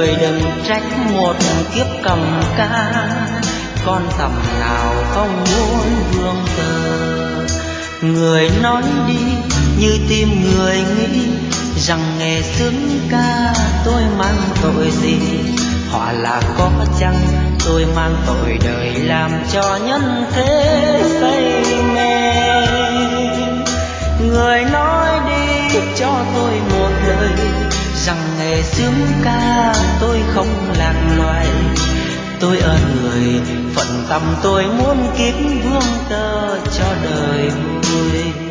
người đừng trách một kiếp cầm ca, con tầm nào không muốn vương tờ. Người nói đi như tim người nghĩ rằng nghề sướng ca tôi mang tội gì. Họ là có chăng tôi mang tội đời làm cho nhân thế say mê. Người nói đi cho tôi một lời rằng nghề sướng ca tôi không lạc loài. Tôi ơn người phận tâm tôi muốn kiếp vương tơ cho đời vui.